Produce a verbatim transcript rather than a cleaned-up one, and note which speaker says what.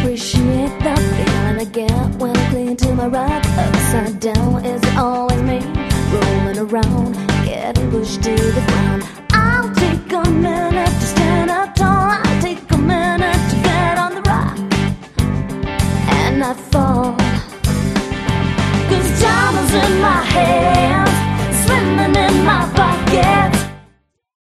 Speaker 1: appreciate the feeling I get when I cling to my ride. Upside down, is it always me? Rolling around, getting pushed to the ground.